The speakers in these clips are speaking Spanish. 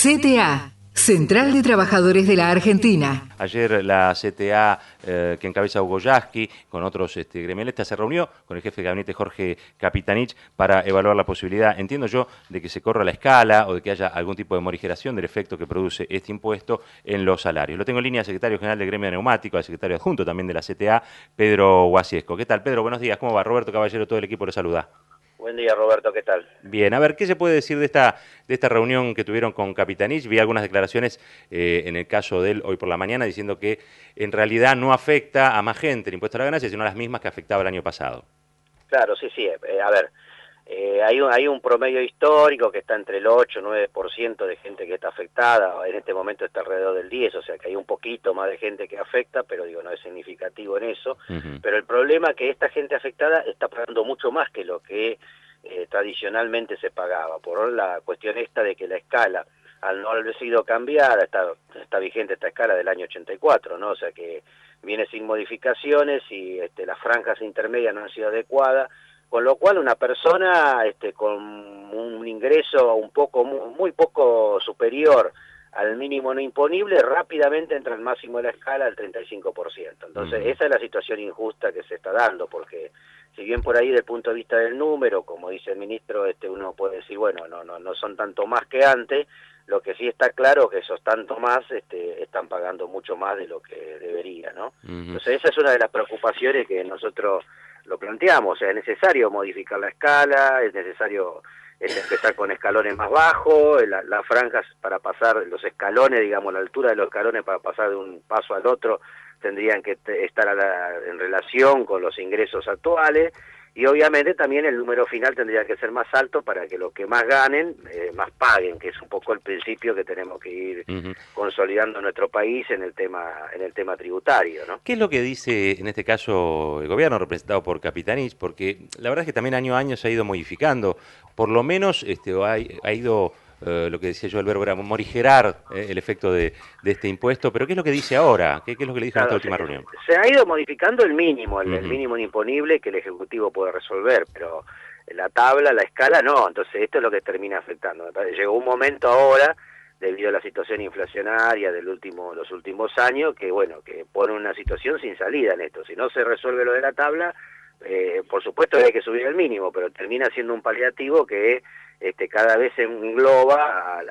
CTA, Central de Trabajadores de la Argentina. Ayer la CTA, que encabeza Hugo Yasky, con otros gremialistas, se reunió con el jefe de gabinete Jorge Capitanich para evaluar la posibilidad, entiendo yo, de que se corra la escala o de que haya algún tipo de morigeración del efecto que produce este impuesto en los salarios. Lo tengo en línea al secretario general del gremio de neumáticos, al secretario adjunto también de la CTA, Pedro Guasiesco. ¿Qué tal, Pedro? Buenos días. ¿Cómo va? Roberto Caballero, todo el equipo lo saluda. Buen día, Roberto, ¿qué tal? Bien, a ver, ¿qué se puede decir de esta reunión que tuvieron con Capitanich? Vi algunas declaraciones en el caso de él hoy por la mañana diciendo que en realidad no afecta a más gente el impuesto a la ganancia, sino a las mismas que afectaba el año pasado. Claro, sí, a ver, hay un promedio histórico que está entre el 8 y 9% de gente que está afectada, en este momento está alrededor del 10%, o sea que hay un poquito más de gente que afecta, pero digo, no es significativo en eso. Pero el problema es que esta gente afectada está pagando mucho más que lo que tradicionalmente se pagaba, por la cuestión esta de que la escala, al no haber sido cambiada, está vigente esta escala del año 84, ¿no? O sea que viene sin modificaciones y las franjas intermedias no han sido adecuadas, con lo cual una persona con un ingreso muy poco superior al mínimo no imponible, rápidamente entra al máximo de la escala al 35%. Entonces, esa es la situación injusta que se está dando, porque si bien por ahí desde el punto de vista del número, como dice el ministro, uno puede decir, bueno, no son tanto más que antes, lo que sí está claro es que esos tanto más están pagando mucho más de lo que debería, ¿no? Entonces, esa es una de las preocupaciones que nosotros lo planteamos, o sea, es necesario modificar la escala, es necesario empezar con escalones más bajos, las franjas para pasar los escalones, digamos, la altura de los escalones para pasar de un paso al otro tendrían que estar en relación con los ingresos actuales, y obviamente también el número final tendría que ser más alto para que los que más ganen, más paguen, que es un poco el principio que tenemos que ir consolidando en nuestro país en el tema tributario, ¿no? ¿Qué es lo que dice en este caso el gobierno representado por Capitanich? Porque la verdad es que también año a año se ha ido modificando, por lo menos ha ido, lo que decía yo, el verbo era morigerar el efecto de este impuesto, pero ¿qué es lo que dice ahora? ¿Qué es lo que le dijo en esta última reunión? Se ha ido modificando el mínimo, el mínimo imponible que el Ejecutivo puede resolver, pero la tabla, la escala no, entonces esto es lo que termina afectando. Llegó un momento ahora, debido a la situación inflacionaria los últimos años, que bueno, que pone una situación sin salida en esto. Si no se resuelve lo de la tabla, por supuesto que hay que subir el mínimo, pero termina siendo un paliativo que cada vez se engloba,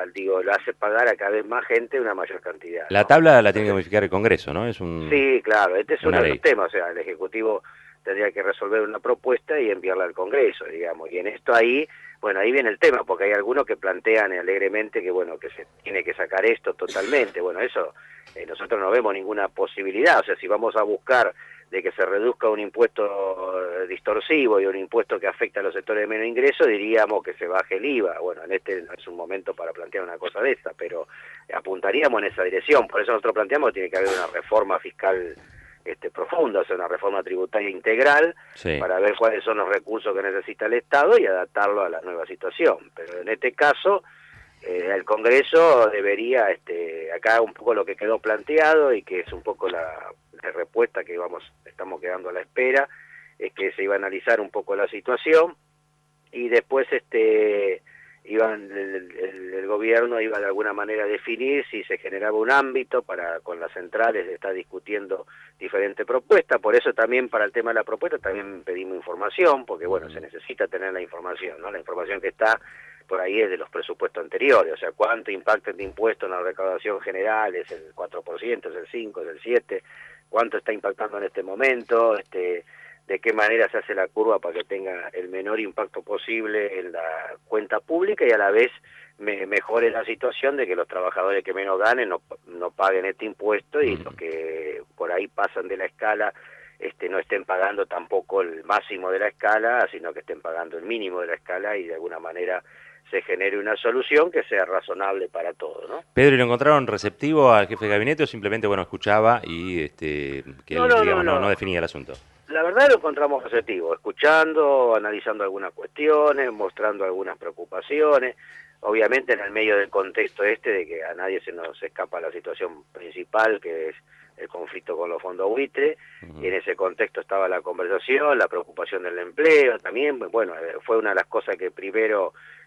lo hace pagar a cada vez más gente una mayor cantidad, ¿no? La tabla la tiene que modificar el Congreso, ¿no? Sí, claro, este es uno de los temas, o sea, el Ejecutivo tendría que resolver una propuesta y enviarla al Congreso, digamos, y en esto ahí viene el tema, porque hay algunos que plantean alegremente que, bueno, que se tiene que sacar esto totalmente. Bueno, eso nosotros no vemos ninguna posibilidad, o sea, si vamos a buscar de que se reduzca un impuesto distorsivo y un impuesto que afecta a los sectores de menos ingreso, diríamos que se baje el IVA. Bueno, no es un momento para plantear una cosa de esta, pero apuntaríamos en esa dirección. Por eso nosotros planteamos que tiene que haber una reforma fiscal profunda, o sea, una reforma tributaria integral, para ver cuáles son los recursos que necesita el Estado y adaptarlo a la nueva situación. Pero en este caso, el Congreso debería, acá un poco lo que quedó planteado y que es un poco la respuesta que estamos quedando a la espera, es que se iba a analizar un poco la situación y después el gobierno iba de alguna manera a definir si se generaba un ámbito para con las centrales estar discutiendo diferentes propuestas. Por eso también para el tema de la propuesta también pedimos información, porque bueno, se necesita tener la información, ¿no? La información que está por ahí es de los presupuestos anteriores, o sea, cuánto impacta este impuesto en la recaudación general, es el 4%, es el 5%, es el 7%, cuánto está impactando en este momento, de qué manera se hace la curva para que tenga el menor impacto posible en la cuenta pública y a la vez mejore la situación de que los trabajadores que menos ganen no paguen este impuesto y los que por ahí pasan de la escala no estén pagando tampoco el máximo de la escala, sino que estén pagando el mínimo de la escala y de alguna manera se genere una solución que sea razonable para todos, ¿no? Pedro, ¿y lo encontraron receptivo al jefe de gabinete o simplemente, bueno, escuchaba y que él, no definía el asunto? La verdad lo encontramos receptivo, escuchando, analizando algunas cuestiones, mostrando algunas preocupaciones, obviamente en el medio del contexto de que a nadie se nos escapa la situación principal, que es el conflicto con los fondos buitre, y en ese contexto estaba la conversación, la preocupación del empleo también. Bueno, fue una de las cosas que primero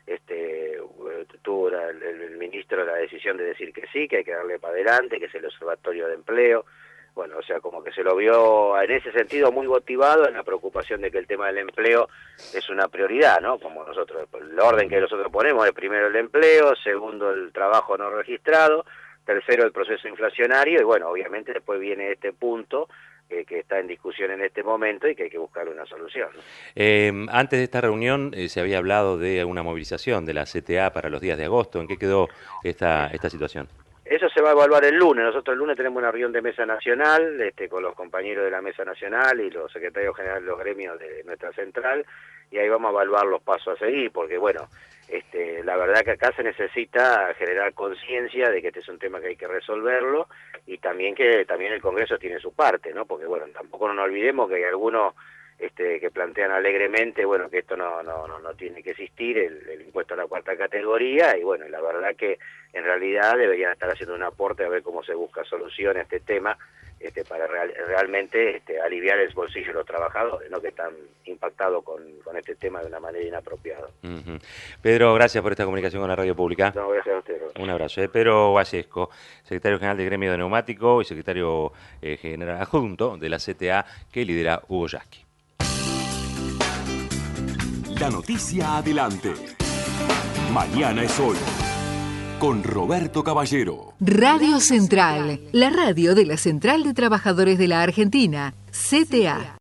tuvo el ministro la decisión de decir que sí, que hay que darle para adelante, que es el Observatorio de Empleo. Bueno, o sea, como que se lo vio en ese sentido muy motivado en la preocupación de que el tema del empleo es una prioridad, ¿no? Como nosotros, el orden que nosotros ponemos es primero el empleo, segundo el trabajo no registrado, tercero el proceso inflacionario y bueno, obviamente después viene este punto que está en discusión en este momento y que hay que buscar una solución, ¿no? Antes de esta reunión se había hablado de una movilización de la CTA para los días de agosto. ¿En qué quedó esta situación? Eso se va a evaluar el lunes. Nosotros el lunes tenemos una reunión de mesa nacional con los compañeros de la mesa nacional y los secretarios generales de los gremios de nuestra central y ahí vamos a evaluar los pasos a seguir porque bueno, la verdad que acá se necesita generar conciencia de que este es un tema que hay que resolverlo y también que también el Congreso tiene su parte, ¿no? Porque bueno, tampoco nos olvidemos que hay algunos que plantean alegremente, bueno, que esto no tiene que existir, el impuesto a la cuarta categoría, y bueno, la verdad que en realidad deberían estar haciendo un aporte a ver cómo se busca solución a este tema, para realmente aliviar el bolsillo de los trabajadores, ¿no? Que están impactados con este tema de una manera inapropiada. Pedro, gracias por esta comunicación con la radio pública. No, gracias a usted. Un abrazo. Pedro Vallesco, secretario general del Gremio de Neumático y secretario general adjunto de la CTA que lidera Hugo Yasky. La noticia adelante. Mañana es hoy. Con Roberto Caballero. Radio Central, la radio de la Central de Trabajadores de la Argentina, CTA.